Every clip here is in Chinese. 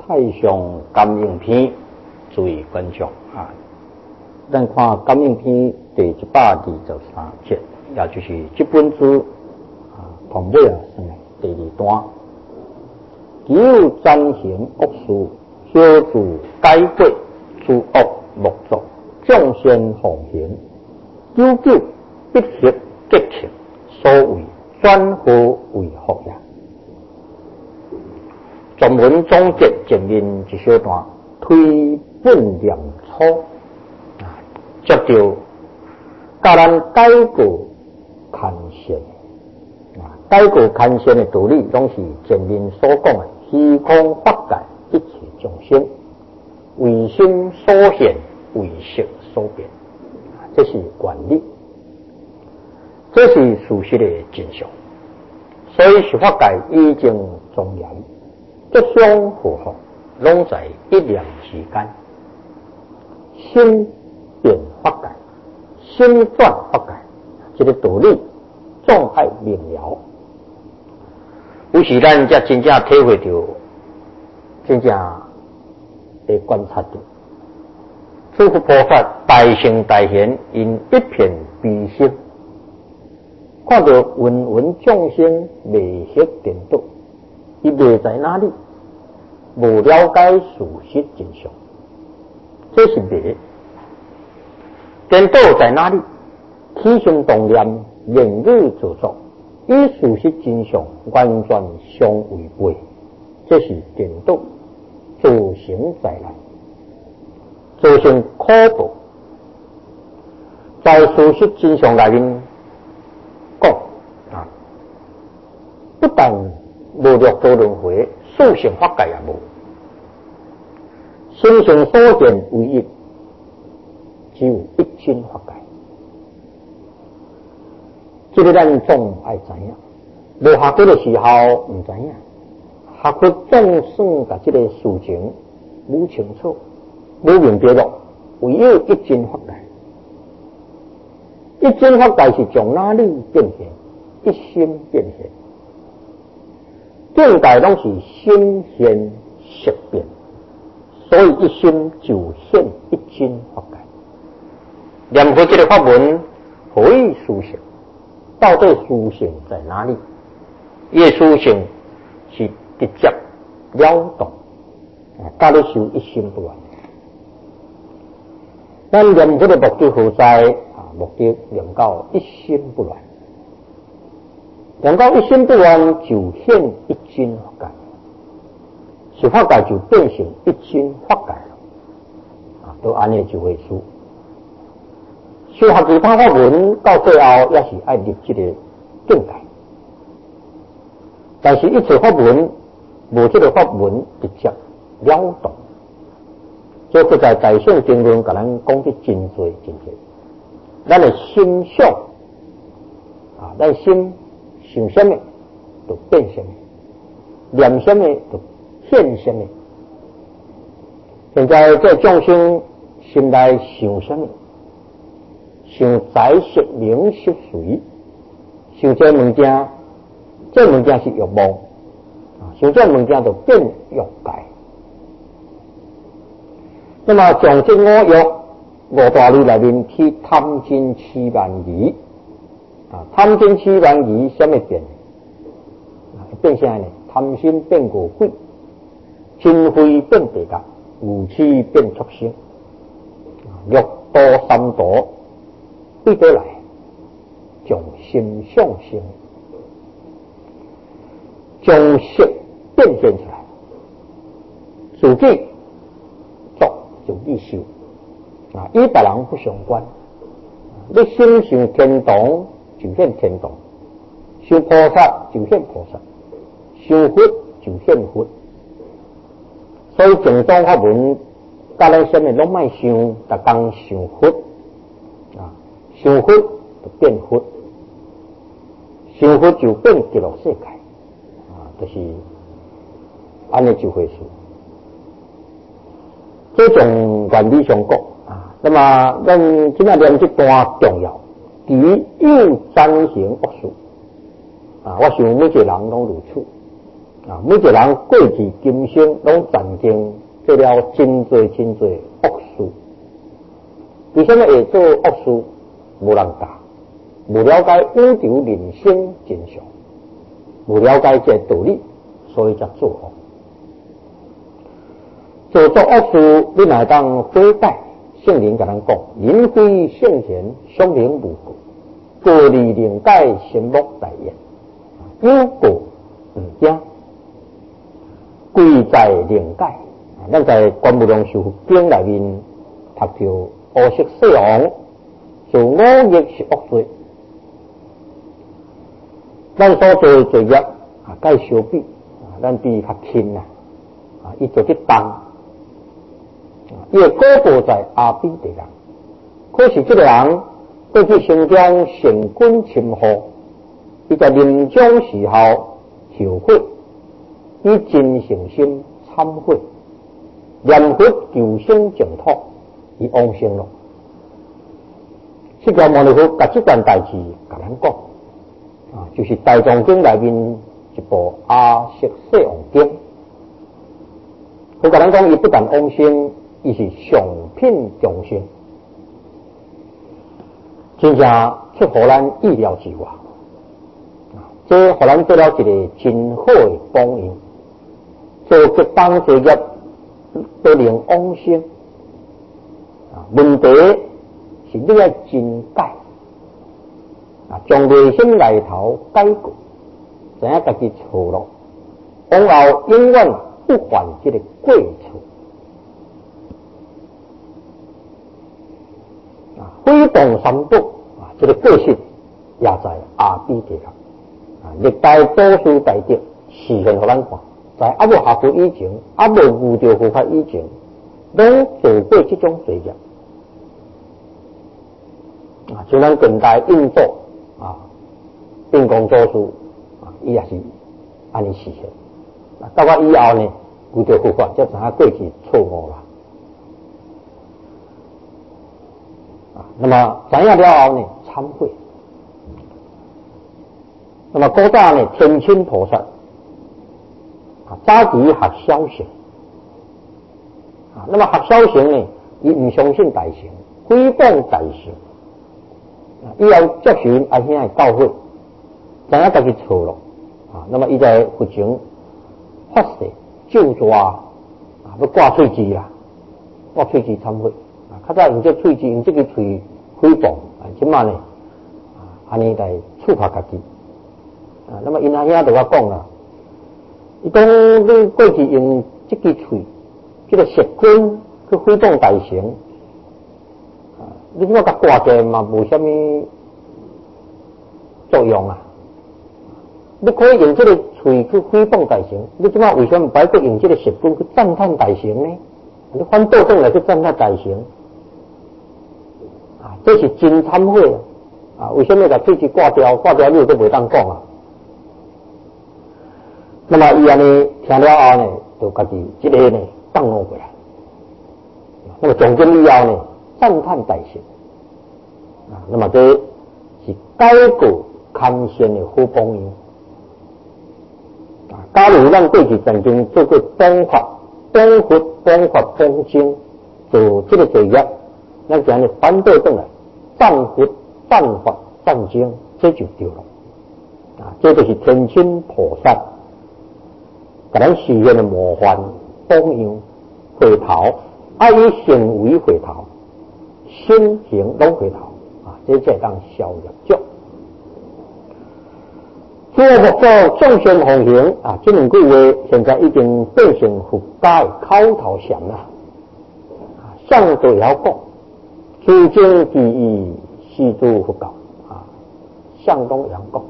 太上感应篇，注意观众啊！咱看感应篇第123节，也就是这本书同尾第2段。只有暂行恶事，小自改过，诸恶莫作，众善奉行，久久必合结情，所谓转合为福也。全文总结前面一小段，推本念初接着教咱改过看善改过看善的道理，拢是前面所讲的虚空法界一切众生，为心所现，为识所变，这是原理，这是事实的真相。所以是法界已经庄严，吉祥和福，拢在一念之间。心变法界，心转法界，这个道理总爱明了。有时咱才真正体会到，真正会观察到，诸佛菩萨大圣大贤，因一片悲心，看到芸芸众生未识颠倒，伊未在哪里，无了解事实真相，这是未。颠倒在哪里？起心动念，言语做作，与事实真相完全相违背，这是颠倒，造成灾难，造成苦报。在事实真相内面讲不但无六道轮回，四圣法界也无，心性所见唯一，只有一真法界。这个咱总爱知影，无学过的时候唔知影，学过总算把这个事情摸清楚、摸明白了，唯有一真法界。一真法界是从哪里变现？一心变现，境界拢是心现识变，所以一心就现一真法界。念佛这个法门何以殊胜？到底殊胜在哪里？耶殊胜是直接了动，教你修一心不乱。咱念佛的目的何在？目的念到一心不乱，念到一心不乱就现一真法界，是法界就变成一真法界了，都安尼就会输。修学其他法门到最后也是爱入这个境界，但是一切法门无这个法门直接了动，这个在大圣经论甲咱讲得真多真多。咱的心想咱心想什么就变什么，念什么就现什么。现在这众生心内想什么？想财色名食睡，想这物件，这物件是欲望，想这物件就变欲界。那么从这5欲5大类内面去贪嗔痴慢疑，贪嗔痴慢疑什么变？变啥呢？贪心变过悔，嗔恚变地狱，愚痴变畜生，欲多三毒，对得来，从心向生，将色变现出来，自己做就必修。与别人不相关，你心想天堂就现天堂，想菩萨就现菩萨，想佛就现佛。所以正宗法门教咱什么拢莫想，逐工想佛，想佛就变佛，想佛就变极乐世界，就是安尼就会事。这种原理上讲。那么，咱今仔念这段重要，只有暂行恶事。我想每一个人拢如此。 每一个人过去今生拢曾经做了真多恶事。为什么会做恶事？无人教，无了解宇宙人生真相，无了解这道理，所以才做恶。做恶事，你乃当悔改。圣灵甲咱讲：人非圣贤，孰能无过？过离灵改，心莫大焉。有过毋惊，贵在灵改。咱在《观无量寿佛经》内面读到乌色世王做五逆是恶罪，咱所做的罪业该相比，咱比较轻伊做得重。伊的果报在阿鼻地人，可是这个人过去生中善根深厚，伊在临终时候后悔，以真诚心忏悔，念佛求生净土，伊往生了。释迦牟尼佛甲这件代志甲咱讲，就是《大藏经》内面一部阿阇世王经。佢甲咱讲，伊不但往生，伊是上品众生，真正出乎咱意料之外。这互咱做了一个真好的榜样，做极当作业都能往生。问题是你要真改，将内心内头改过，知影家己错了，往后永远不犯这个过错。毁谤三宝这个过失也在阿鼻地人。历代祖师大德示现互咱看，在阿无学佛以前，阿无悟着佛法以前，拢做过这种罪业。像咱近代印度印光祖师伊也是安尼示现。到我以后呢，悟着佛法，才知影过去错误啦。那么知影了后呢，忏悔。那么古早呢，天亲菩萨早期学小乘那么学小乘呢，伊唔相信大乘，诽谤大乘。伊要接受阿兄的教诲，知影家己错了那么伊在佛前发誓救抓要挂喙齿啦，挂喙齿忏悔较早用这喙齿，用这个喙诽谤即马呢安尼来处罚家己那么因阿兄就我讲啦，伊讲你过去用这个喙，这个舌根去诽谤大乘你即马甲挂者嘛无啥物作用你可以用这个喙去诽谤大乘，你即马为什么不爱用这个舌根去赞叹大乘呢？你反倒转来去赞叹大乘这是真忏悔为什么把喙齿挂掉？挂掉你都袂当讲那么伊安尼听了后呢，就家己一个呢放落过来。那么从今以后呢，赞叹大乘那么这是改过堪善的好榜样假如咱过去曾经做过方法、方佛、方法、方经，做这个罪业，咱今日反倒转来赞佛、赞法、赞经，这就对了这就是天亲菩萨给咱示现的模范榜样，回头以行为回头，心行拢回头这才当消业障。诸佛教众生奉行这两句话现在已经变成佛家的口头禅啦相对要讲，诸经第一，是诸佛教相当样讲。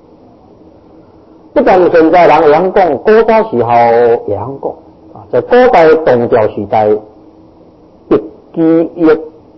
不但现在人会晓讲，古早时候也晓讲在古代唐朝时代，一机一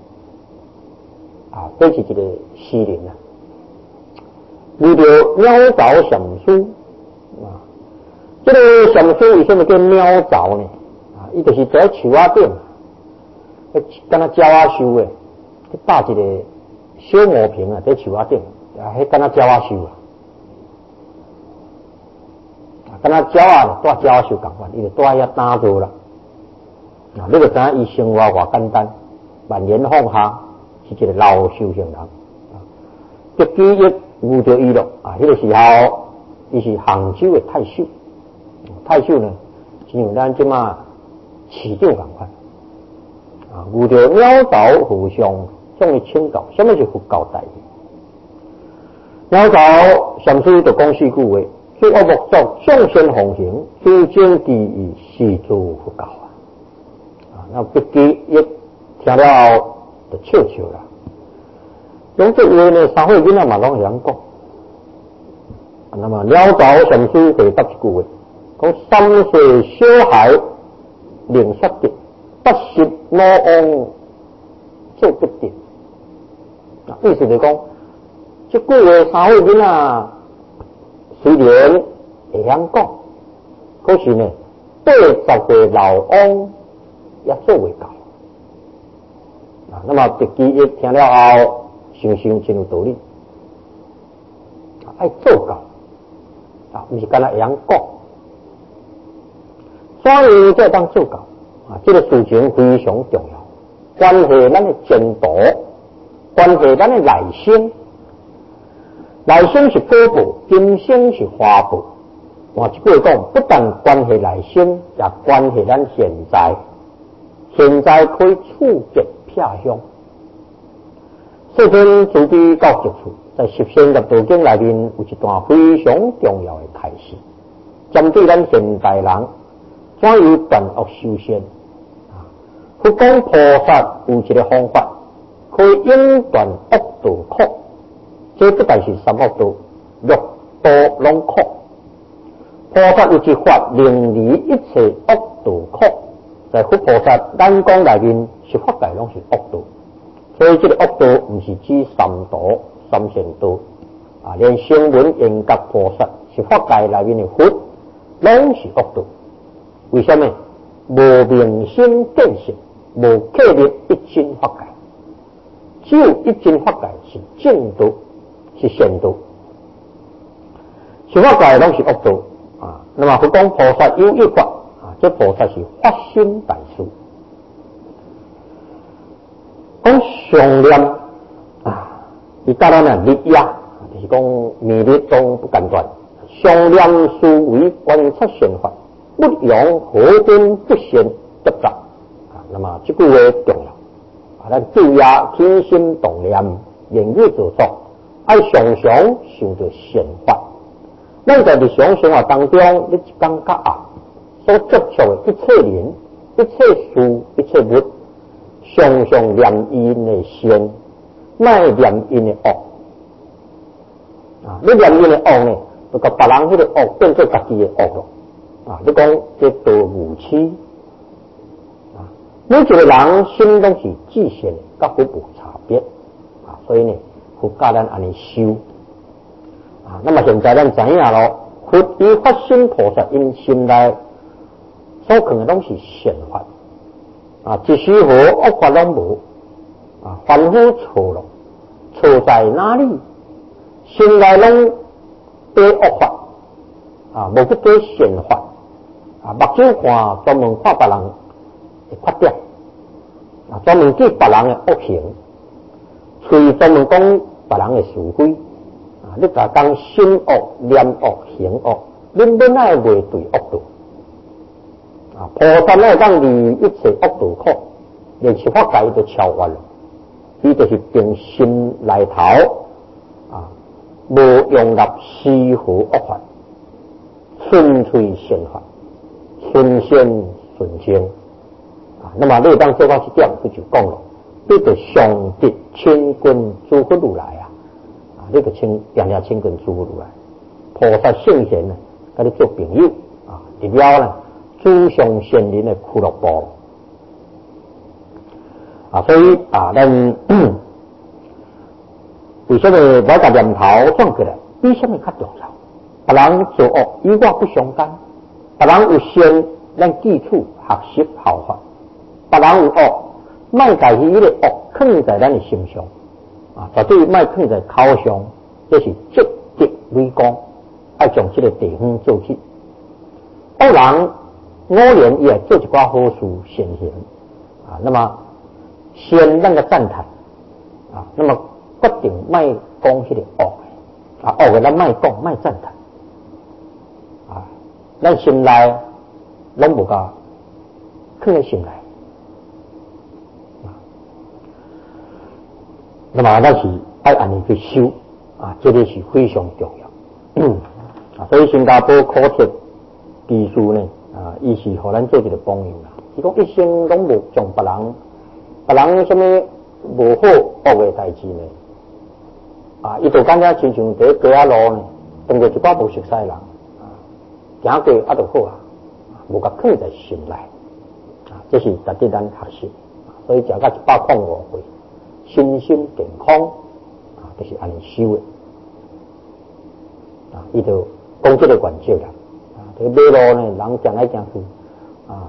这是一个诗人遇到鸟巢禅师这个禅师为什么叫鸟巢呢伊就是在树仔顶敢若鸟仔树的去搭一个小磨瓶在树仔顶迄敢若鸟仔树敢若鸟啊，带鸟受共款，伊就带遐打坐啦。啊，你就知影伊生活偌简单，万年放下是一个老修行人。得记忆悟着伊咯，啊，迄个时候伊是杭州的太守，太守呢，就像咱即马市长共款。啊，悟着鸟巢和尚向伊请教，什么是佛教大义？鸟巢上师就讲四句话：去恶莫作众生奉行，修正第一是做佛教啊！那得记忆听了后就笑笑啦。讲这话呢，三岁囡仔嘛拢会晓讲。那么鸟巢上师回答一句话：讲3岁小孩领失的，80老翁做不得。啊，意思就是讲，这句话三岁囡仔虽然会晓讲，可是呢，80岁老翁也做袂到。啊，那么这记忆听了后，想想真有道理。爱做到，啊，不是干那会晓讲，所以才当做到。啊，这个事情非常重要，关系咱的前途，关系咱的来生。来生是果报，今生是花报。换一句话讲，不但关系来生，也关系咱现在。现在可以触及撇向。世尊慈悲到极处，在《十善业道经》内面有一段非常重要的开示，针对咱现代人怎样断恶修善。佛讲菩萨有一个方法，可以永断恶道苦。这不但是三恶道、六道拢苦。菩萨有一法令离一切恶道苦，在佛菩萨眼光内面，十法界拢是恶道。所以这个恶道不是指三道、三善道，啊，连声闻缘觉菩萨十法界内面的佛，拢是恶道。为什么？无明心见性，无确立一真法界。只有一真法界是正道，是善道。十法界拢是恶道啊。那么佛讲菩萨有一法啊，这菩萨是发心大事。讲上念啊，伊甲咱啊立业，就是讲密律中不间断。上念思维观察善法，不容河边不善执着啊。那么这句话重要啊，咱注意起心动念，言语做作，爱常常想着善法。咱在日常生活当中，你一感觉啊，所接触的一切人、一切事、一切物，常常念因的善，莫念因的恶。啊，你念因的恶呢，就甲别人迄个恶变做家己的恶咯。啊，你讲这道无痴啊，每一个人心拢是至善，甲佛无差别啊，所以呢，佛教咱安尼修啊。那么现在咱知影咯，佛以发心菩萨因心内所藏的拢是善法啊，一丝毫恶法拢无啊，凡夫错了，错在哪里？心内拢对恶法啊，无去对善法。啊，目睭看专门看别人的缺点，啊，专门记别人的恶行，嘴专门讲别人的是非，啊，你甲讲心恶、念恶、行恶，你本来袂对恶道，啊，菩萨呢当离一切恶道苦，连十法界都超越了，伊就是凭心来头，啊，无用入丝毫恶法，纯粹善法。顺先顺经啊，那么你当做到一点，佢就讲了，你就上得亲近诸佛如来啊，啊，你就亲近诸佛如来，菩萨圣贤呢，跟你做朋友啊，入了呢，诸上善人的俱乐部啊，所以啊，咱为什么把个念头转起来？比什么较重要？别人做恶与我不相干。别人有善，咱记住学习效法；别人有恶，莫家己迄个恶放在咱的心上啊，绝对莫放在口上，这是积德为功，要将这个地方做起恶人5年也做一寡好事善行啊，那么先咱个赞叹啊，那么决定卖讲迄个恶的啊，恶的咱卖讲卖赞叹啊，咱心内拢无甲放在心内啊，那么咱是爱安尼去修啊，这个是非常重要啊，所以新加坡考铁技术呢啊，伊是互咱做一个榜样啦。是讲一生拢无将别人什么无好恶的代志呢啊，伊就感觉亲像在街仔路呢，碰过一寡无熟悉人啊，行过啊就好啊，无甲放在心内啊，这是值得咱学习。所以食到105岁，身心健康啊，就是安尼修的啊，伊就讲这个原则啦。这个马路呢，人行来行去啊，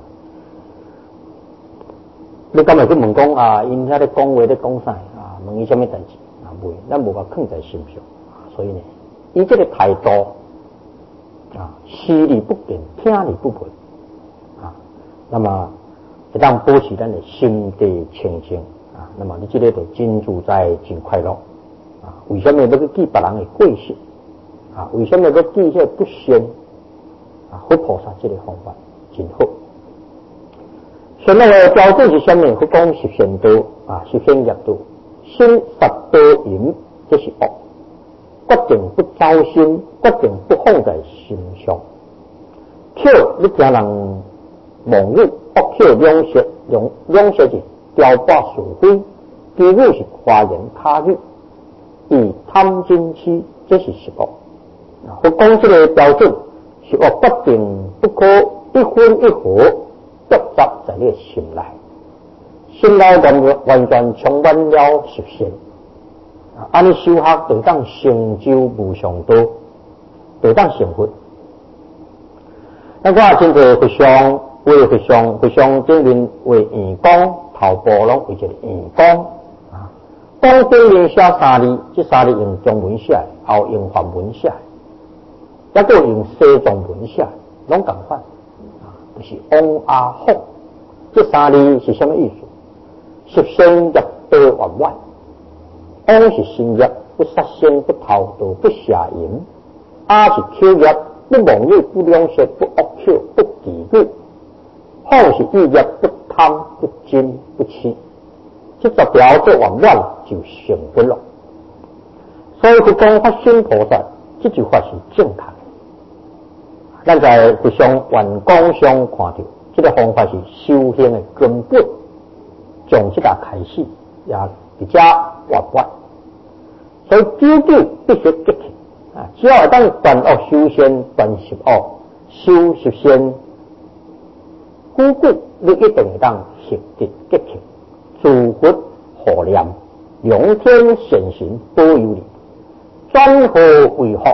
你今日去问讲啊，因遐咧讲话咧讲啥啊？问伊什么代志啊？袂，咱无甲放在心上啊。所以呢，伊这个态度啊，视而不见，听而不闻啊，那么会当保持咱的心地清净啊。那么你这个就真自在、真快乐啊。为什么要去记别人的过失啊？为什么要记迄不善？啊，佛菩萨这个方法真好。所以那个标准是什么？佛讲十善道啊，十善业道，心实多淫，这是恶，决定不糟心，决定不放在心上。口你听人妄语，恶口两舌，两舌是雕拨是非，句语是花言巧语，以贪嗔痴，这是十恶。啊，佛讲这个标准。是我决定不可一分一毫夹杂在你的心内，心内完全充满了实善啊！安尼修学就当成就无上道，就当成佛。那我真侪佛像为佛像顶面为圆光，头部拢为一个圆光啊。光顶面写3字，这3字用中文写，后用梵文写。也个用西藏文写，拢共款啊，就是王阿吽。这3字是什么意思？十善业道圆满。王是善业，不杀生，不偷盗，不邪淫；阿是口业，不妄语，不两舌，不恶口，不绮语；吽是意业，不贪，不嗔，不痴。这10条做圆满就成佛了。所以去讲法身菩萨，这句话是正确。咱在佛像圆光上看到，这个方法是修行的根本，从这个开始也比较圆满。所以究竟必须结起啊！只要当断恶修善，断十恶，修十善，故你一定会当习得结起，诸佛护念，龙天显神保佑你，转祸为福。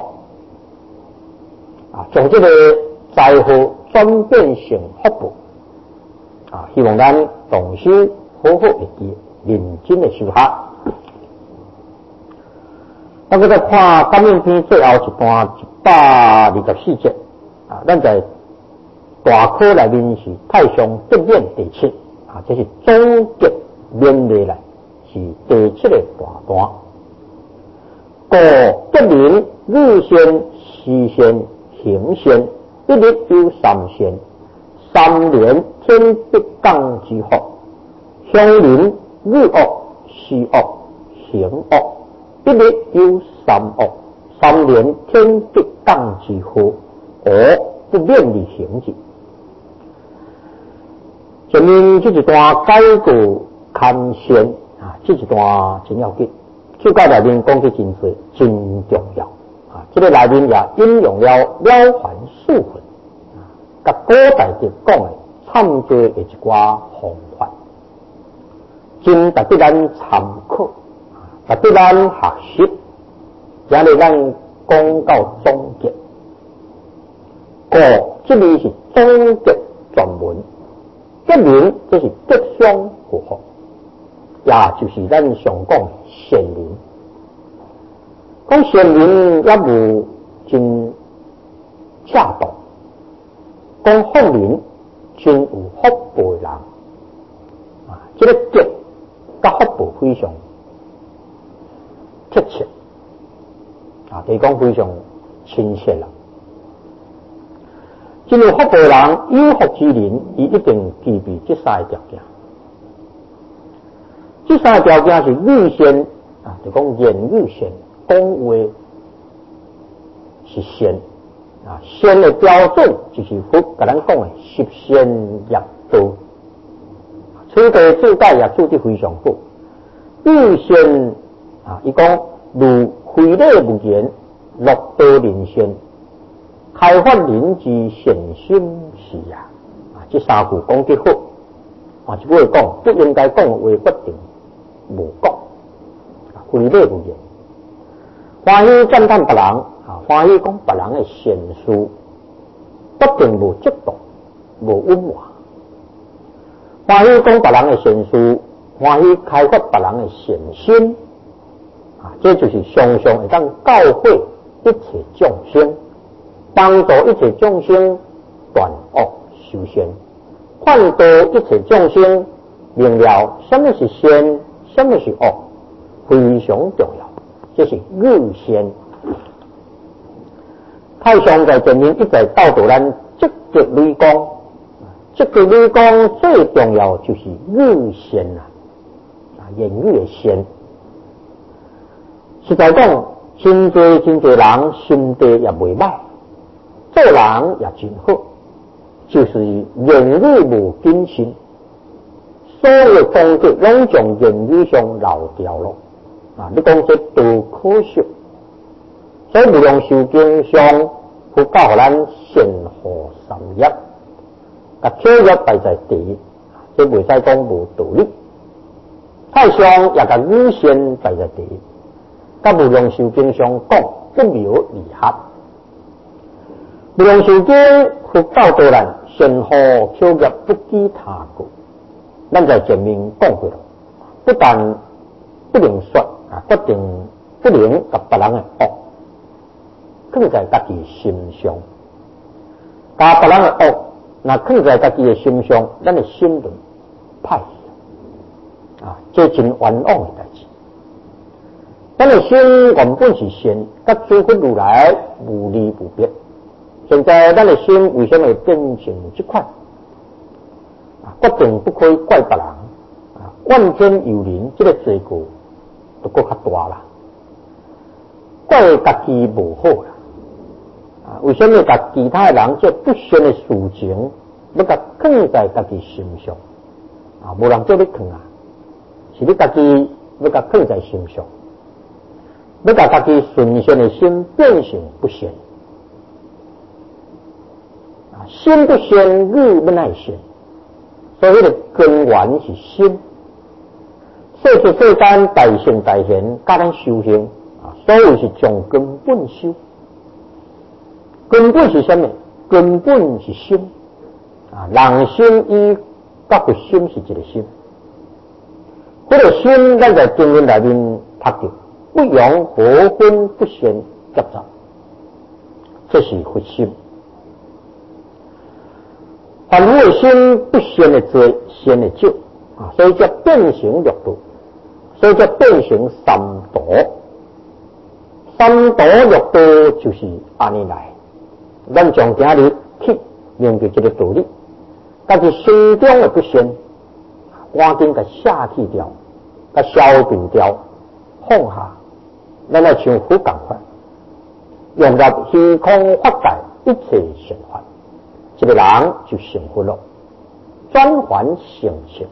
啊，从这个灾祸转变成福报啊！希望咱同修好好会记，认真的修学。咱再看《感应篇》最后一段124节啊，咱在大科内面是太上德演第7啊，这是总结勉励来是第7个大段。故德明日先时先。行善，一日有3善，3年天必降之福；乡邻日恶时恶行恶，一日有3恶，3年天必降之祸，恶不免你行之。前面这一段改过看善啊，这一段真要紧，就在内面讲起真多，真重要。这个内面也引用了了凡四训啊，甲古代的讲的参多的一寡方法，真值得咱参考，值得咱学习。今日咱讲到总结，这里是总结全文，结论这是吉祥祸福，也就是咱常讲善人。讲善人也无真恰当， 讲福人真有福报的人啊，这个吉甲福报非常贴切啊，就是讲非常亲切啦。真有福报的人，有福之人，伊一定具备这三个条件。这三个条件是语善啊，就讲言语善，讲话是善啊。善的标准就是佛甲咱讲的十善业道，此地注解也注得非常好。语善啊，伊讲如非礼勿言，乐道人善，开发人之善心事啊！啊，这三句讲得好啊，一句话讲不应该讲的话决定无讲，非礼勿言，欢喜赞叹别人啊，欢喜讲别人的善事，决定无嫉妒，无温hòa，欢喜讲别人的善事，欢喜开发别人的善心啊，这就是常常会当教诲一切众生，帮助一切众生断恶修善，劝导一切众生明了什么是善，什么是恶，非常重要。这是语善。太上在前面一再教导咱积极履功，积极履功最重要就是语善啊，言语的善。实在讲，真多人心地也袂歹，做人也真好，就是言语无谨慎，所有功德拢从言语上漏掉了啊！你讲这多可惜。所以无量寿经上，佛教予咱善护三业，甲口业摆在第一，这袂使讲无道理。太上也甲语善摆在第一，甲无量寿经上讲不苗离合。无量寿经佛教导咱善护口业，不记他过。咱在前面讲过了，不但不能说啊，决定不能甲别人的恶，放在家己心上。甲别人的恶，那放在家己的心上，咱的心就歹啊，这真冤枉的代志。咱的心原本是善，甲诸佛如来无离无别。现在咱的心为什么会变成这款？决定不可以怪别人啊，怨天尤人，这个罪过就更较大啦。怪家己无好啦啊，为什么甲其他的人这不善的事情，要甲放在家己心上啊？无人叫你放啊，是你家己要甲放在心上，要甲家己顺善的心变成不善啊，心不善，语不乃善。所以的根源是心，世出世间大圣大贤教咱修行啊，所有是从根本修。根本是什么？根本是心啊，人心与甲佛心是一个心。这个心咱在经文内面读到，不容和分不善夹杂，这是佛心。凡有的心不善的多，善的少啊，所以叫变成六道，所以叫变成三毒。三毒六道就是安尼来。咱从今日去明白这个道理，但是心中的不善，赶紧给下去掉，给消除掉，放下。咱要像佛同款，用入虚空法界一切善法。这个人就成佛了，转还成圣。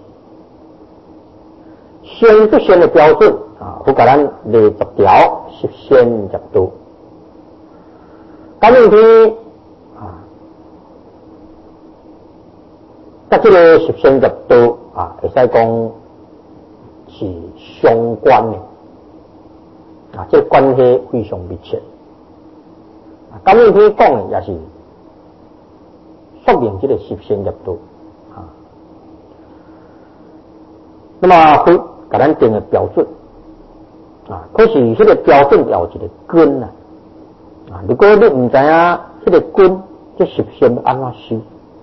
善不善的标准啊，佛给咱列10条十善业道。今日啊，甲这个十善业道啊，会使讲是相关的啊，这个关系非常密切。啊，今日讲的也是。说明这个十善业道啊，那么佛给咱定的标准啊，可是这个标准要有一个根啊，如果你唔知影这个根，这十善要安怎修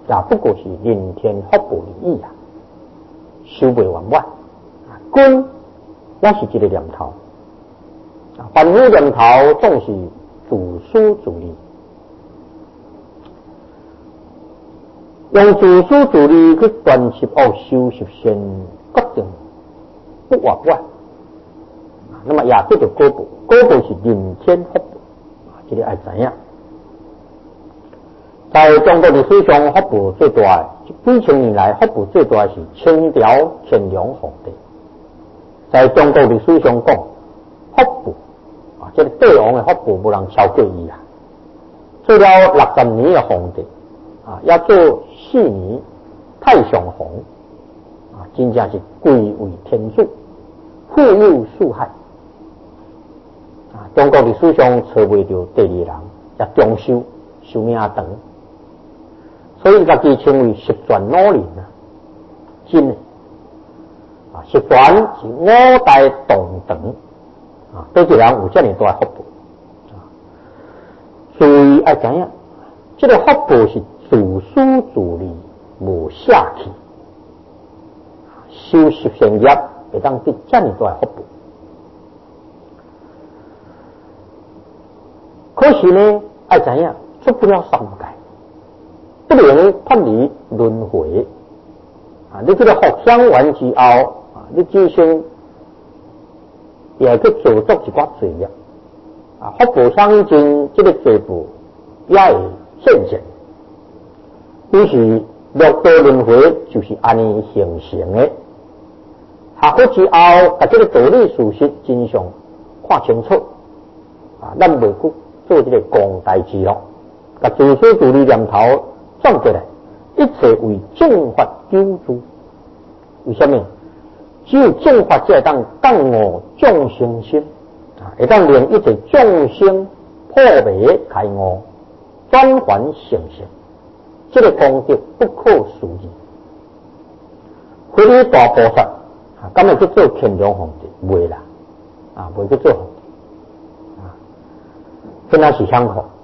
也不过是人天福报而已啊，修未完满。君也是一个念头，凡夫念头总是自私自利，用自私自利去断习恶修习善，决定不完满。那么也得到果报，果报是人天福报，这个要知影。在中国历史上，福报最大的，几千年来福报最大的是清朝乾隆皇帝。在中国历史上讲，福报这个帝王的福报无人超过伊啊。做了60年的皇帝也做4年太上皇真正是贵为天子，富有四海中国历史上找袂到第二人，也长寿，寿命长，所以家己称为十全老人真的十全是5代同堂对一个人有这么大的福报所以要知影，这个福报是自私自利，无下去，修习善业会当得这么大的福报。可是呢，要知影出不了三界，不能脱离轮回你这个福享完之后你至少也去做足一寡罪业福报相尽，这个罪报也会现前。于是六道轮回就是安尼形成的。学好之后，把这个道理事实真相看清楚咱袂去做这个公代志咯。把自私自利念头转过来，一切为正法救助。为什么？只有正法才会当降悟众生心会当令一切众生破迷开悟，转还成圣。这个功德不可思议。回礼大菩萨敢会去做乾隆皇帝？袂啦袂去做皇帝跟他是相同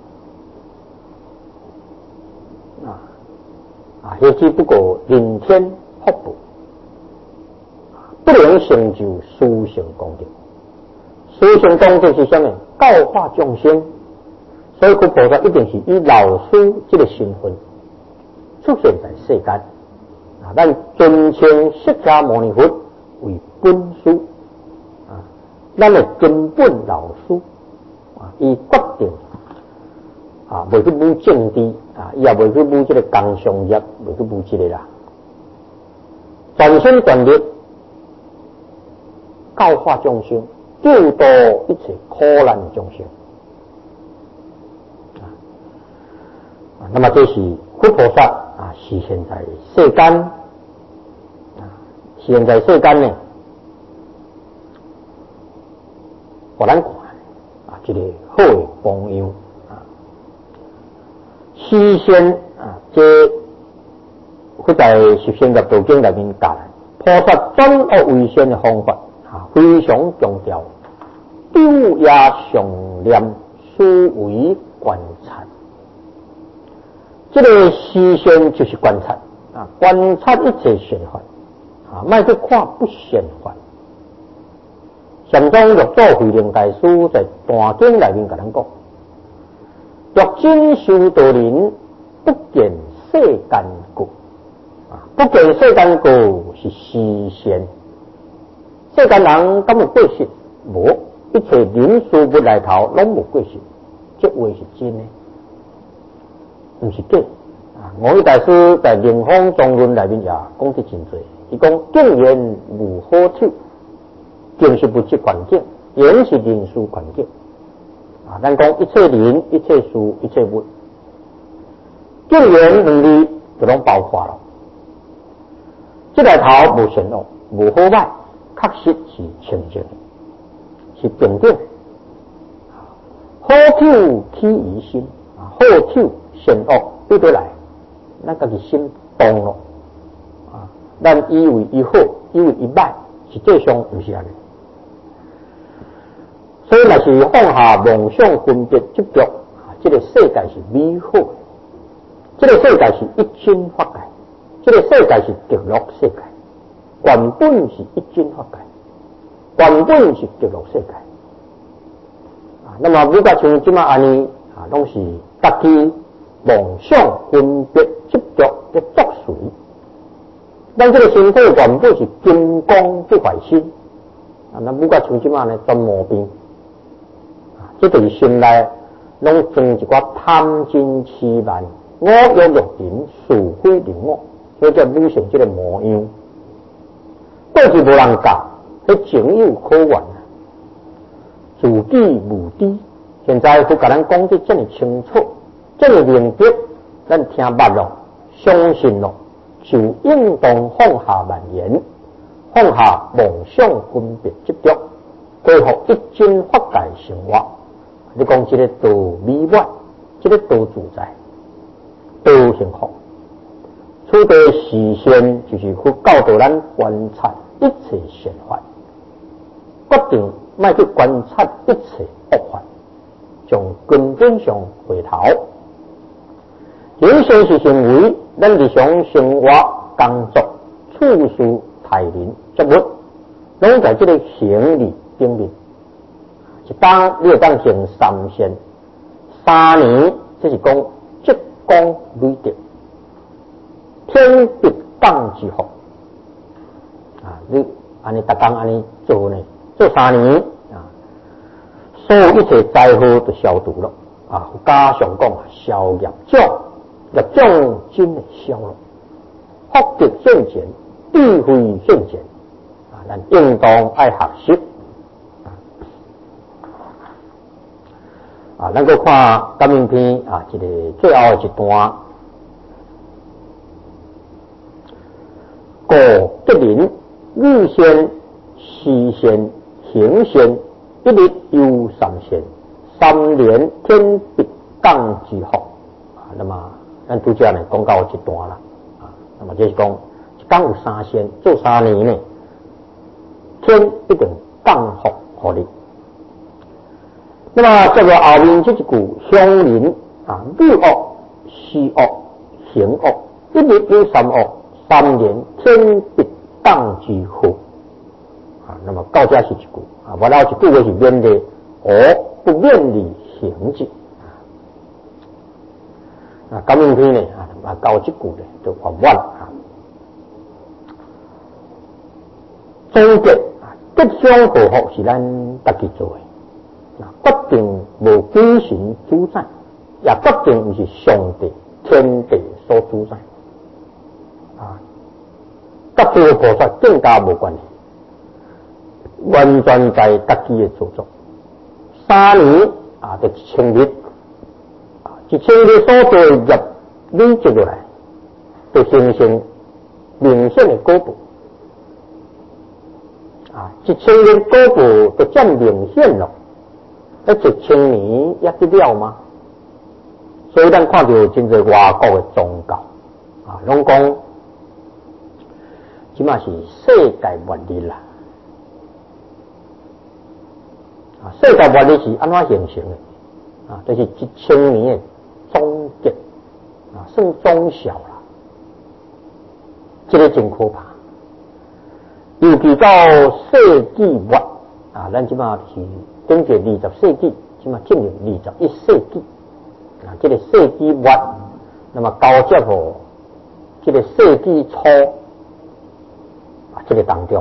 也只不过人天福报不能成就殊胜功德。殊胜功德是什么？教化众生。所以佛菩萨一定是以老师这个身份出现在世间咱尊称释迦牟尼佛为本师咱的根本老师伊决定袂去舞政治伊也袂去舞这个工商业，袂去舞这个啦，全心全力教化众生，救度一切苦难的众生那么这是佛菩萨实现在世间实现在世间呢，互咱看这个好的榜样实现这佛在十善业道经里面教来，菩萨转恶为善的方法非常强调，丢也常念，思维观察。这个实现就是观察观察一切善法莫去看不善法。禅宗六祖慧能大师在大经里面甲咱讲，若真修道人，不见世间过不见世间过是实现。世间人敢有过失？无，一切人事物来头拢无过失，这话是真的，不是假我一大师在《灵峰中论》里面也讲得真多，伊讲境缘无好处，境是物质环境，缘是人事环境咱讲一切人、一切事、一切物，境缘两字就拢包括了。这来头无善恶，无好歹，确实是清净，是平等。好口起于心好口善恶对得来，咱家己心动了咱以为伊好，以为伊歹，实际上不是安尼。所以若是放下妄想分别执着这个世界是美好的这个世界是一真法界，这个世界是极乐世界，原本是一真法界，原本是极乐世界。那么如果像即马安尼拢是家己妄想分别执着的作祟。咱这个身体原本是金刚不坏身，那如果像即马呢钻毛病，这就是心内拢装一寡贪嗔痴慢、我欲欲人、是非灵我，所以叫女性这个模样。过去无人教，迄情有可原，自己无知。现在佢甲咱讲得这么清楚，这么明白，咱听捌咯，相信咯，就应当放下万言，放下妄想分别执着，恢复一真法界生活。你讲这个道美满，这个道自在，道幸福。此地视线就是去教导咱观察一切善法，决定莫去观察一切恶法，从根本上回头。人生是行为，咱日常生活、工作、处事、待人接物，拢在这个行理顶面。一当你会当行三善，3年，这是讲积功累德，天必降之福。你安尼逐工安尼做呢，做3年所有一切灾祸都消除了加上讲消业障，业障真的消了，福德现前，智慧现前咱应当爱学习。咱搁看感应篇这个最后一段，故吉人欲先事先行先，一日有三先，3年天必降之福。那么咱拄则呢讲到一段啦，那么就是讲一天有3先，做3年呢，天一定降福互你。那么这个后面这一句乡邻欲恶施恶行恶，一日有3恶，3年天必降之福。那么到这是一句我老一句话是免的恶不免你行之。感应篇呢到这句呢就圆满总结吉祥祸福是咱家己做的。决定无鬼神主宰，也决定毋是上帝天地所主宰甲诸菩萨更加无关系，完全在家己的做作。3年就1000日，1000日所做的业累积落来，就形成明显的果报1000日果报就这么明显了。1000年也得了吗？所以咱看到真侪外国的宗教拢讲即嘛是世界末日啦。世界末日是安怎形成的？就是1000年的终结算终效啦。这个真可怕。尤其到世纪末咱即嘛是根据20世纪，即嘛进入21世纪这个世纪末，那么交接乎这个世纪初这个当中，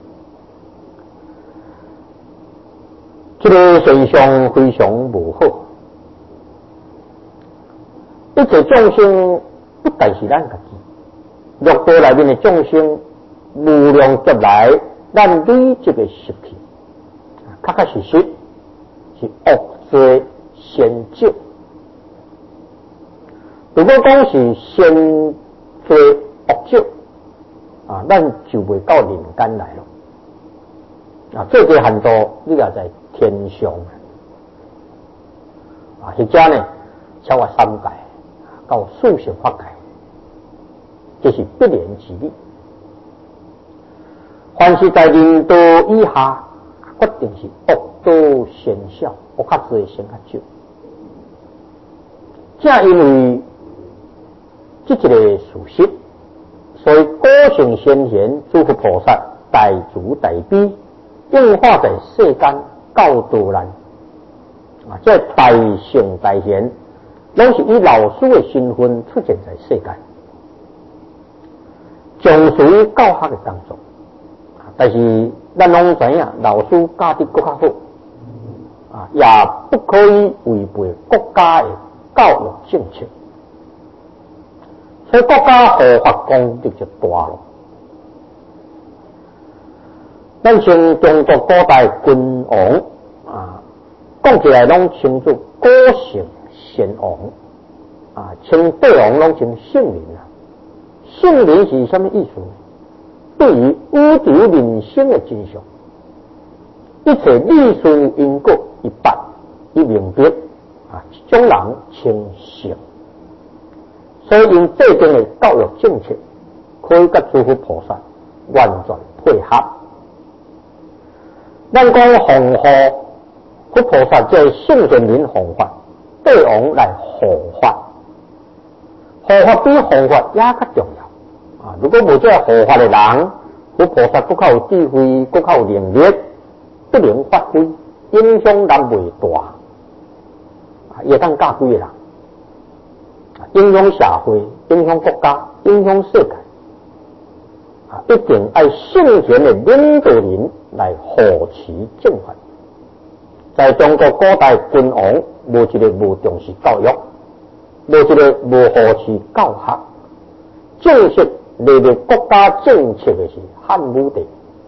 这个现象非常无好。一切众生不但是咱家己，六道内面的众生无量劫来，咱累积的习气，确确实实是恶罪先救。如果讲是先罪恶救咱就袂到人间来了最低限度你也在天上或者呢超过3界到数十法界，这是必然之理。凡是在人道以下，决定是恶道先小，恶较多先较少。正因为这个事实，所以古圣先贤、诸佛菩萨、大慈大悲，应化在世间教导人。这大圣大贤，拢是以老师的身份出现在世间，从事教学的工作。但是咱拢知影，老师教得更较好，也不可以违背国家的教育政策。所以国家护法功德就大了。咱像中国古代君王讲起来拢称作古圣先王称帝王拢称圣人圣人是什么意思呢？对于宇宙人生的真相，一切历史因果一般一明白这种人称圣。所以因制定的教育政策，可以甲诸佛菩萨完全配合。咱讲弘护佛菩萨，即圣贤人弘法，帝王来护法，护法比弘法也较重要如果无这护法的人，佛菩萨更较有智慧，更较有能力，不能发挥，影响人袂大也当教几个人。影响社会，影响国家，影响世界一定要圣贤的领导人来护持正法。在中国古代君王无一个无重视教育，无一个无护持教学，正式列入国家政策的是汉武帝。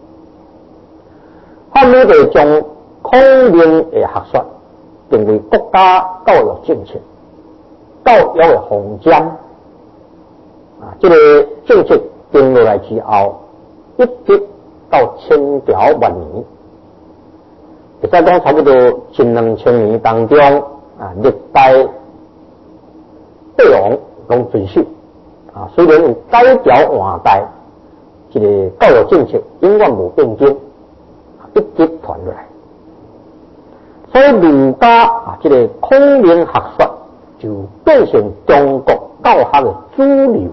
汉武帝将孔明的学说定为国家教育政策。教育的方针这个政策定落来之后，一直到清朝末年，会使讲差不多12000年当中历代帝王拢遵守虽然有改朝换代，这个教育政策永远无变更一直传落来。所以儒家这个孔明学说就变成中国教学的主流。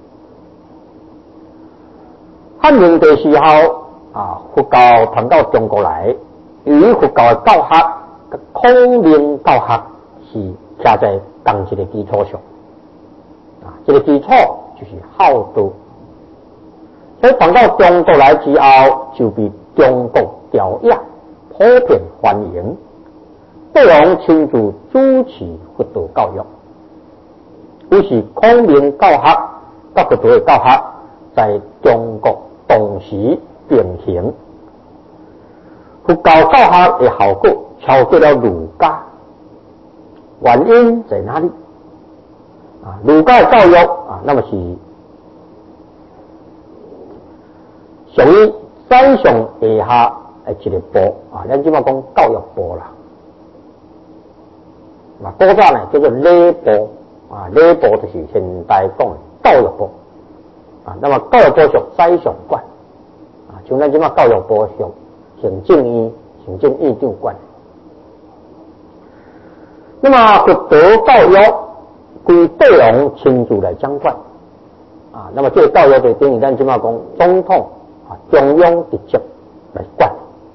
汉明帝时候佛教传到中国来，由于佛教的教学跟孔明教学是徛在同一个基础上这个基础就是孝道。所以传到中国来之后，就被中国条约普遍欢迎。帝王亲自主持佛道教育，于是孔明教学甲佛道的教学在中国同时并行。佛教教学的效果超过了儒家，原因在哪里？儒家的教育那么是属于3上下下的一个部咱即马讲教育部啦。古早呢叫做礼部礼部就是现代讲的教育部那么教育部属3上管像咱即马教育部属行政院长管。那么佛道教育归帝王亲自来掌管那么这个教育就等于咱即马讲总统中央直接来管。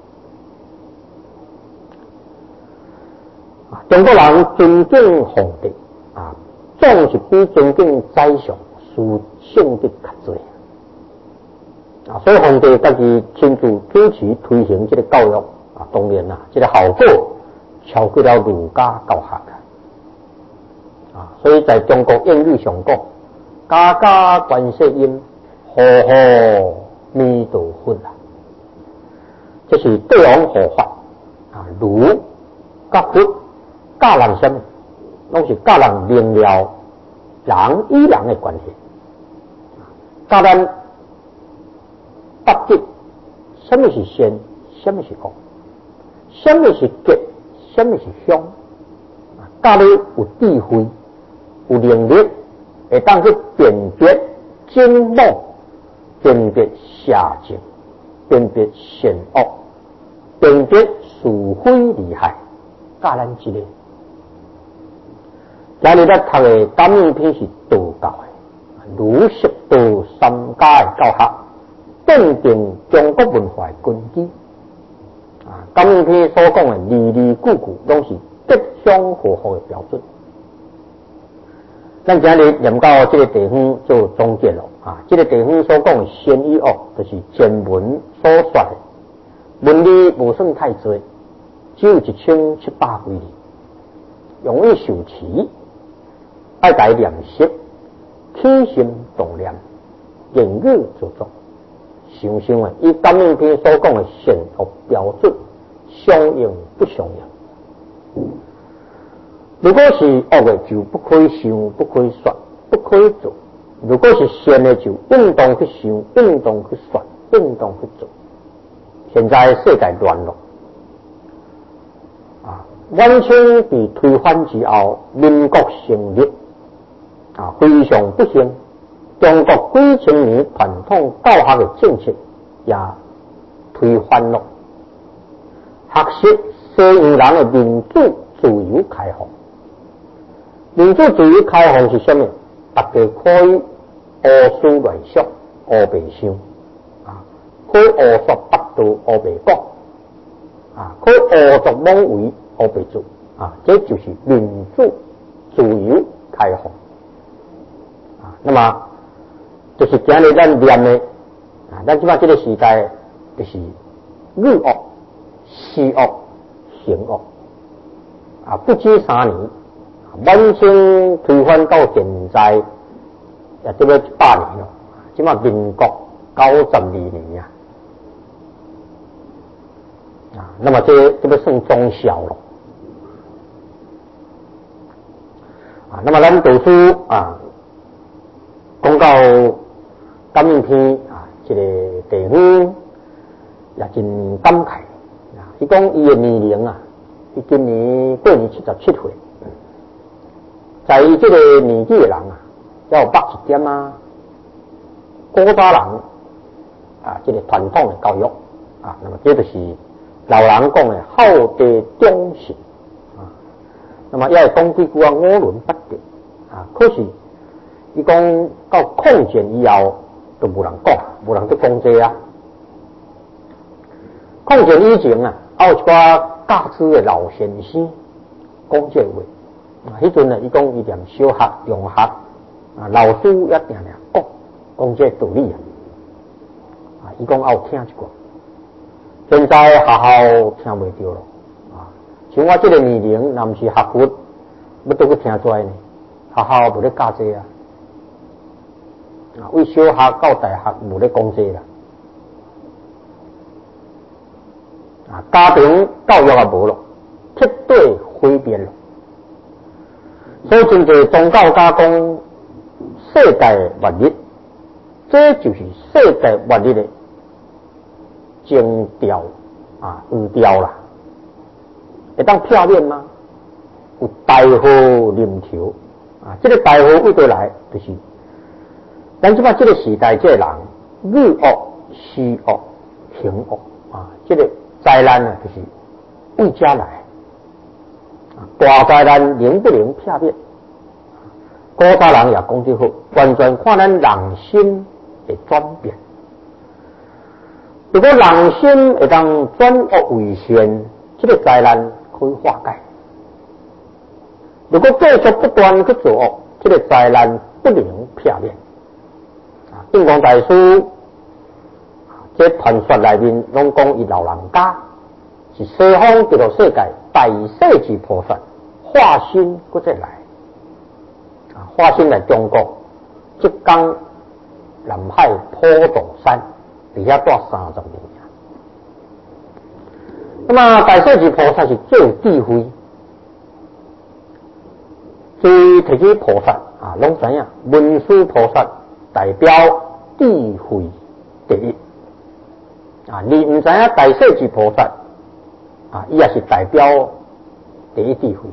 中国人尊敬皇帝总是比尊敬宰相殊胜的较多所以皇帝自己亲自主持推行这个教育当然这个效果超过了儒家教学所以在中国谚语上讲，家家观世音，户户弥陀佛这是帝王护法儒甲佛教人什么？拢是教人明了人与人的关系，教咱得知什么是善，什么是恶，什么是吉，什么是凶，教你有智慧，有能力，会当去辨别真妄，辨别邪正，辨别善恶，辨别是非利害，教咱这个。今日咱读的《感应篇》是道教的， 儒释道三家的教学，奠定中国文化的根基。感应篇所讲的字字句句，拢是吉祥和合的标准。咱今日念到这个地方做总结了这个地方所讲的善与恶，就是前文所说的文理无算太多，只有1700几字，容易受持，爱改念识，起心动念，言语做作，想想以感应篇所讲的善恶标准，相应不相应？如果是恶的，就不可以想，不可以说，不可以做；如果是善的，就运动去想，运动去说，运动去做。现在世界乱了晚清被推翻之后，民国成立非常不幸，中国几千年传统教学的政策也推翻了，学习西洋人的民主自由开放。民主自由开放是什么？大家可以胡思乱想，胡白想可以胡说八道，胡白讲可以胡作妄为，胡白做这就是民主自由开放那么就是今日咱念的咱即摆这个时代就是语恶、事恶、行恶不止3年。晚清推翻到现在，也这个100年了。即马民国92年那么这个算中小了那么咱读书讲到感应篇这个地方也真感慨伊讲伊的年龄伊今年过年77岁。在伊这个年纪的人要捌一点古早人这个传统的教育那么这就是老人讲的厚德忠信那么也会讲几句五伦八德可是伊讲到抗战以后都无人讲，无人去讲这抗战以前还有一寡教书的老先生讲这话。迄阵伊讲伊念小学、中学老师也定定讲这道理伊讲也有听一寡。现在学校听袂到了像我这个年龄，若毋是学佛，要倒去听出来呢？学校无咧教这为小学到大学无咧讲这家庭教育也无咯，彻底毁灭了。所以真侪宗教家讲世界末日，这就是世界末日的征兆预兆啦。会当片面吗？有大祸临头这个大祸为倒来，就是咱即摆这个时代，这个人语恶、事恶、行恶这个灾难就是为遮来。大灾难能不能片面？古早人也讲得好，完全看咱人心的转变。如果人心会当转恶为善，这个灾难可以化解。如果继续不断去做恶，这个灾难不能片面。印光大师这传说内面拢讲伊老人家是西方极乐世界大势至菩萨化身搁再来化身来中国，浙江南海普陀山底下住30年。那么大势至菩萨是最有智慧，所以提起菩萨拢知影文殊菩萨代表智慧第一你唔知影大势至菩萨伊也是代表第一智慧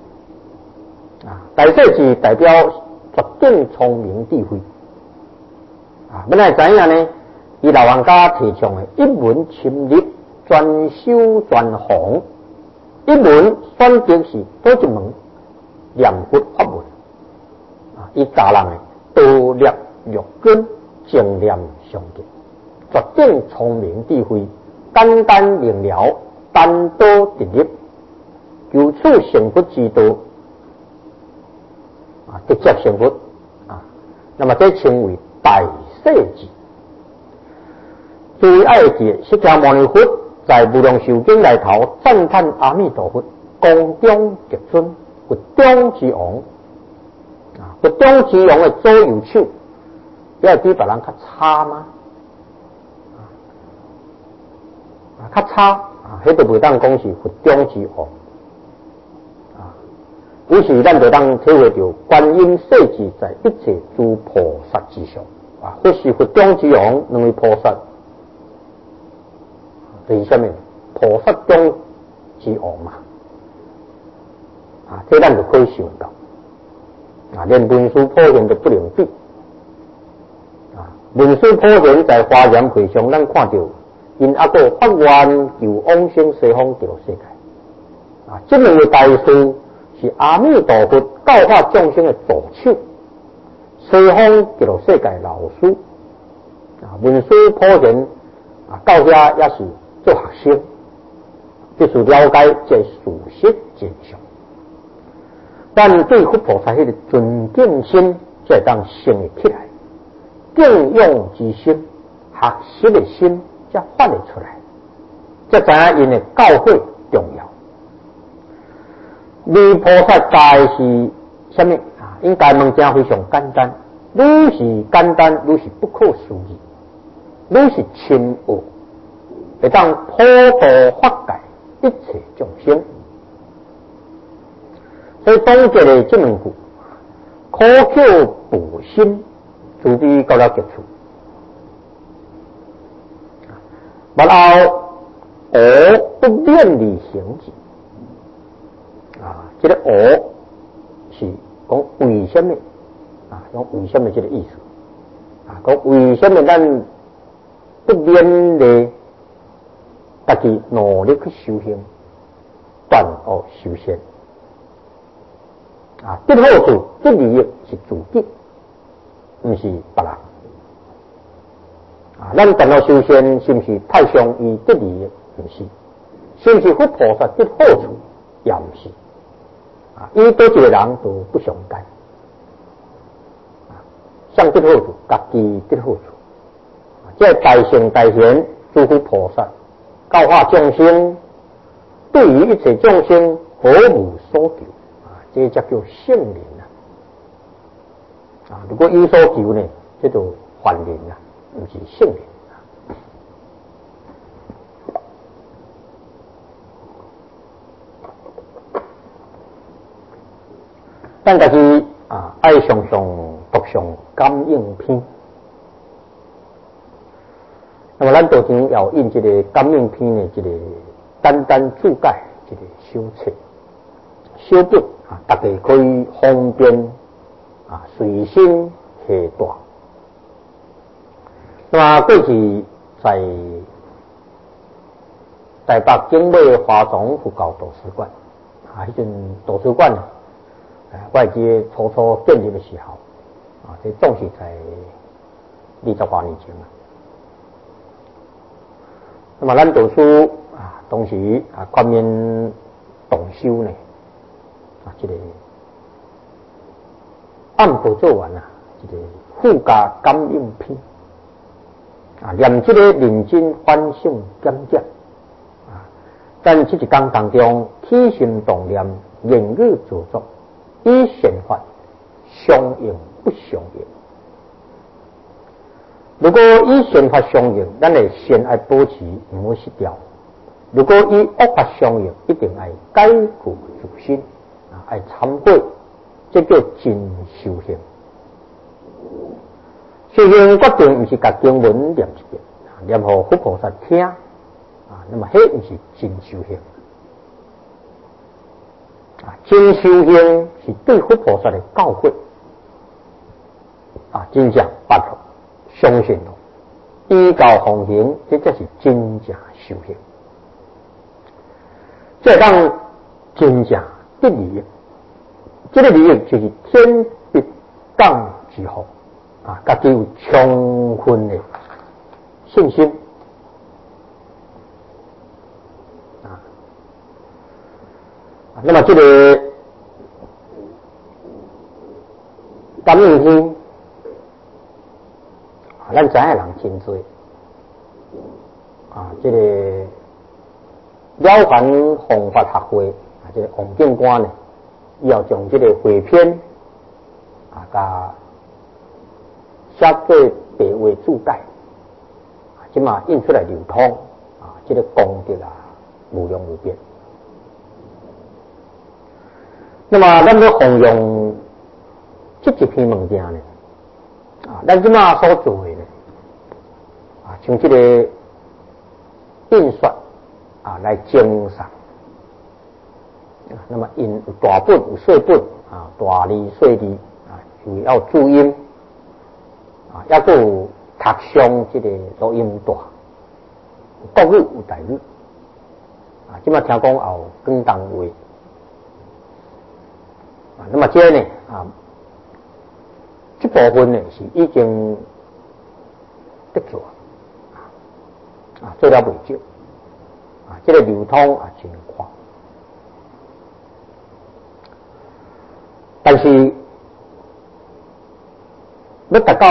大势至代表绝顶聪明智慧本来知影呢，伊老人家提倡的一门深入，专修专弘。一门选择是多一门念佛法门伊教人的道略若根，正念上进，绝顶聪明智慧，简单明了，单刀直入，由此成佛之道直接成佛那么这称为大势至。注意爱记，释迦牟尼佛在无量寿经内头赞叹阿弥陀佛光中极尊，佛中之王佛中之王的左右手，要比别人较差吗？较差迄就袂当讲是佛中之王于是咱就当体会到观音世自在一切诸菩萨之上或是佛中之王，两位菩萨就是什么？菩萨中之王嘛这咱就可以想到连文殊普贤都不能比文殊普贤在华严会上，咱看到因还个发愿求往生西方极乐世界这两位大师是阿弥陀佛教化众生的助手，西方极乐世界老师文殊普贤到遐也是做学生，必须了解这事实真相。但对佛菩萨迄个尊敬心，才会当生起来，敬仰之心、学习的心，才发得出来，才知影因的教诲重要。离菩萨戒是什么应该问正非常简单，愈是简单，愈是不可思议，愈是深奥，会当普度法界一切众生。所以总结的这两句：苦口补心，慈悲到了极处。然后不勉力行之这个是讲为什么讲为什么这个意思讲为什么咱不勉力自己努力去修行，断恶修善得好处得利益是自己，不是别人咱断恶修善是不是太上于得利益？不是，是不是佛菩萨得好处？也不是伊对一个人都不相干谁得好处？家己得好处这大圣大贤诸佛菩萨教化众生，对于一切众生毫无所求这才叫圣人如果有所求呢，这就凡人不是圣人咱家己爱常常读上感应篇。那么咱道场要印这个感应篇的这个简单注解，这个小册小本大家可以方便随身携带。那么过去在台北景美华总佛教图书馆迄阵图书馆我记得初建立的时候这总是在20多年前那么咱读书当时观念动修呢这个按部做完这个附加感应篇念这个认真反省检点但这一天当中起心动念言语做作以善法相应不相应。如果以善法相应，咱的善爱保持，唔好失掉；如果以恶法相应，一定要改过自新，要忏悔，这叫真修行。修行决定唔是甲经文念一遍，念互佛菩萨听那么迄唔是真修行。真修行是对佛菩萨的教诲真正八合相信依教奉行，这才是真正修行。这当真正得利益，这个利益就是天必降之后家己有充分的信心那么这个感应天咱知影人真多这个了凡弘法学会这个王警官呢，伊要将这个汇编甲写做白话注解即嘛印出来流通这个功德无量无边。那么咱要弘扬这一篇物件呢咱即嘛所做的呢像这个印刷来精赏那么印有大本有小本大字小字又要注音也有读上这个录音带，国语有台语即嘛听讲也有广东话那么这呢这部分呢是已经得做做了不少这个流通真快，但是要达到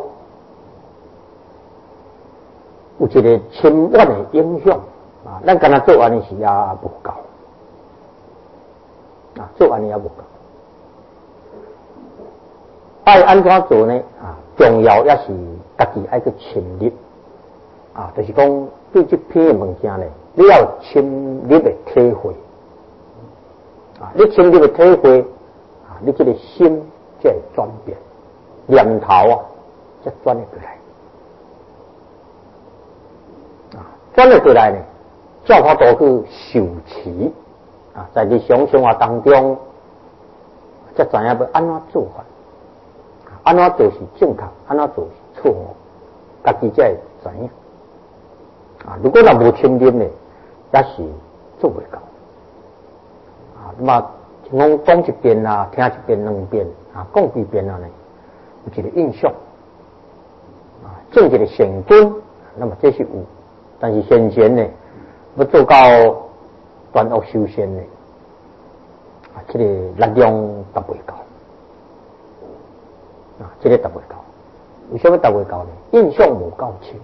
有一个深远的影响咱敢若做安尼是也不够做安尼也不够，爱安怎做呢重要也是家己爱去深入就是讲对这篇物件呢你要深入的体会你深入的体会你这个心才会转变，念头才转得过来转得过来呢照法度去受持在日常生活当中才知影要安怎做法，安怎做是正确，安怎做是错误，家己才会知影如果若无深入呢也是做袂到那么讲一遍听一遍两遍讲几遍呢有一个印象种一个善根那么这是有，但是先前呢要做到断恶修善呢这个力量达袂到这个达袂到，为什么达袂到呢？印象无够深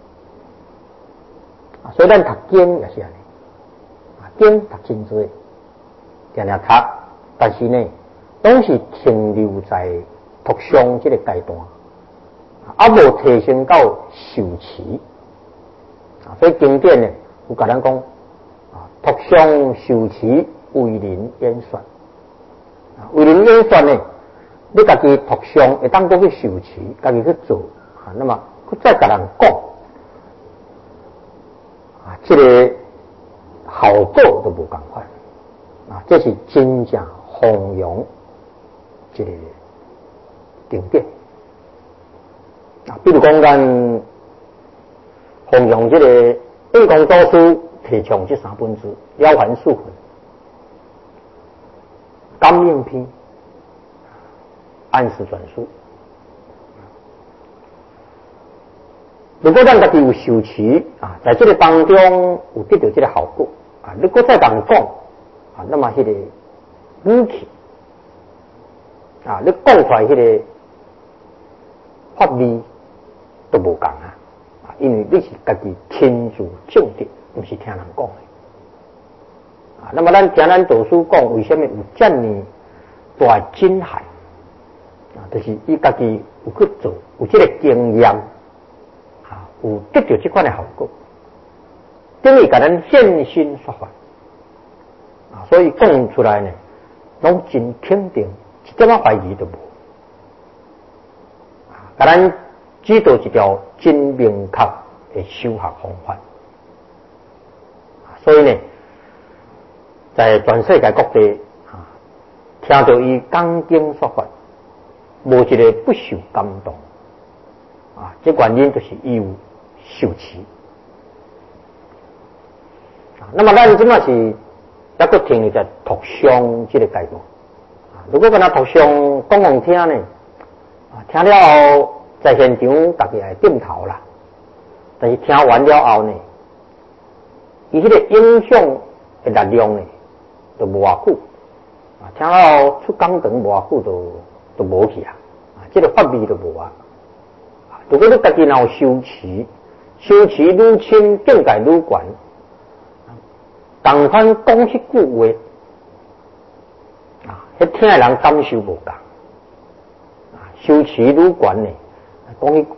所以咱读经也是安尼经读真多常常读，但是呢拢是停留在读诵这个阶段无提升到受持所以经典呢有甲咱讲读诵受持为人演算为人演算呢你家己读诵会当过去受持家己去做那么去再甲人讲这个效果都无同款这是真正弘扬这个经典比如讲咱弘扬这个印光祖师提倡这三本书了凡四训感应篇安时转述，如果咱家己有受持在这个当中有得到这个效果如果再人讲那么迄个语气你讲出来迄个法味都无同因为你是家己亲自证得，不是听人讲的那么咱听咱导师讲为什么有这么大的惊骇就是伊家己有去做有这个经验有得到这款的效果等于甲咱现身说法所以讲出来呢拢真肯定一点怀疑都无甲咱指导一条真明确的修学方法所以呢在全世界各地听到伊讲经说法无一个不受感动这原因就是伊有受持那么咱即马是还佫停留在读诵这个阶段如果跟他读诵讲讲听呢听了后在现场大家会点头啦，但是听完了后呢，伊迄个影响的力量呢，就无偌久。听到出讲堂无偌久就无去啊，这个法味就无啊。如果你家己若有修持，修持愈深，境界愈悬，同款讲迄句话，迄听的人感受无共。修持愈悬呢，讲一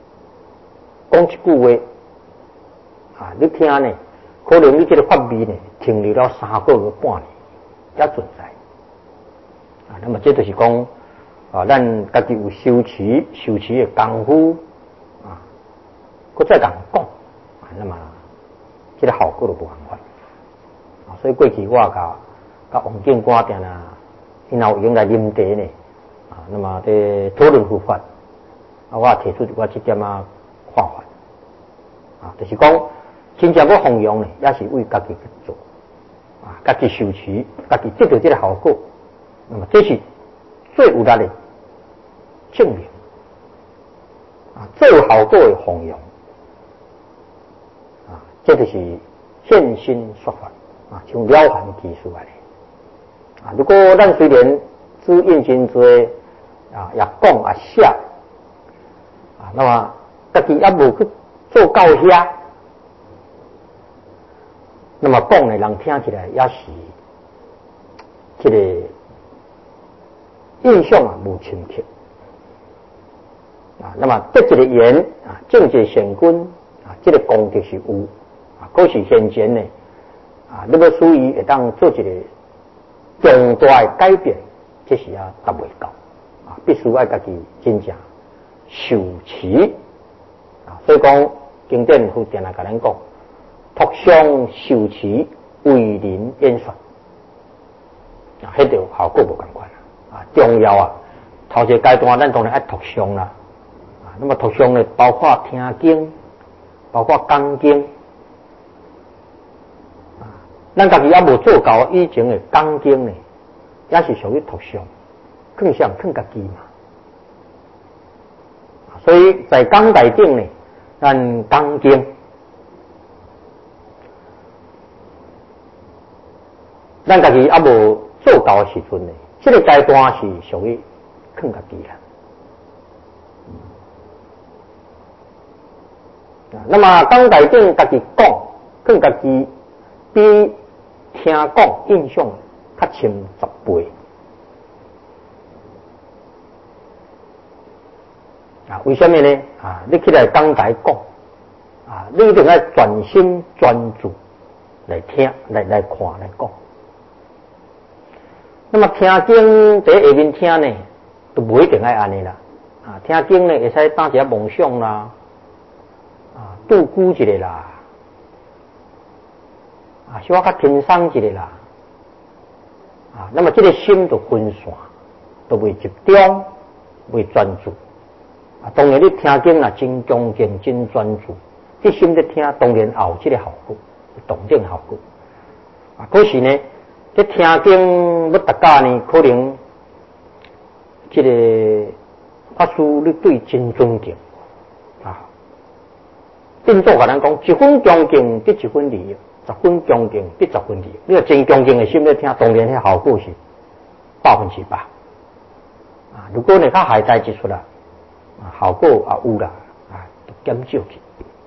句话，你听呢，可能你这个法味呢，停留了3个月半年，也存在。那么这就是讲，咱家己有修持的功夫，搁再共讲，那么这个效果就无共款。所以过去我甲王警官定啦，因有用来啉茶呢，那么在讨论佛法，我提出我这点看法，就是讲真正要弘扬呢，也是为家己去做，家己修持，家己得到这个效果。那么这是最有力的证明，最有效果的弘扬，这就是现身说法，像了凡技术来的。如果咱虽然资印真多，也讲也写，那么家己也无去做到遐，那么讲的人听起来也是这个印象无深刻，那么得这个言政界显君这个功德是有，可是现前呢你要属于会当做一个重大的改变，这是达未到，必须要家己真正受持，所以讲经典有定来甲咱讲，托相受持，为人演说，迄条效果无共款。重要头一个阶段咱当然爱托相啦，那么托相呢，包括听经，包括讲经，咱家己也无做到以前的讲经呢，也是属于托相，更像更家己嘛。所以在讲内顶呢，咱讲经，咱家己也无做到的时阵呢。这个阶段是属于更家己啦。那么讲内顶家己讲，更家己比听讲印象较深10倍。为什么呢？你起来讲台讲，你一定要专心专注来听、来看、来讲。那么听经在下面听呢，都不一定爱安尼啦。听经呢，会使打一下梦想啦，度孤一个啦，小可较轻松一个啦。那么这个心就分散，都未集中，未专注。当然你听经啦，真恭敬、真专注，这心在听，当然也有这个效果，动静效果。可是呢，这听经要达家呢，可能这个法师你对真尊敬变作甲咱讲，1分恭敬得1分利益，10分恭敬得10分利益。你要真恭敬的心在听，当然迄效果是100%。如果你较懈怠一出啦，效果也有啦，就减少去。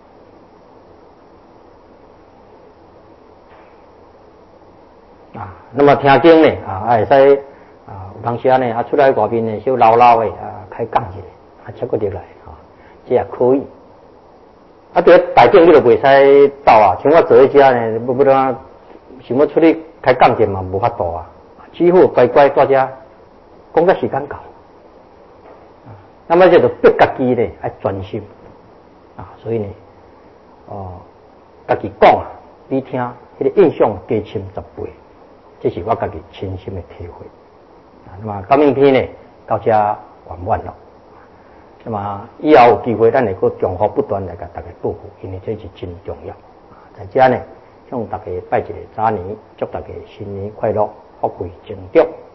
那么听经呢，会使有当时呢，出来外面呢，小唠唠的开讲一下，切过入来，这也可以。对大经你就袂使到像我坐喺遮呢，不然想要出去开讲者嘛，无法度只好乖乖在遮讲到时间到。那么这就逼家己呢，要专心所以呢，家己讲比听迄个印象加深10倍。这是我家己亲身的体会。那么感应篇呢，到这完满了。那么以后有机会，咱会搁重复不断来甲大家报告，因为这是真重要。在这呢，向大家拜一个早年，祝大家新年快乐，福贵成长。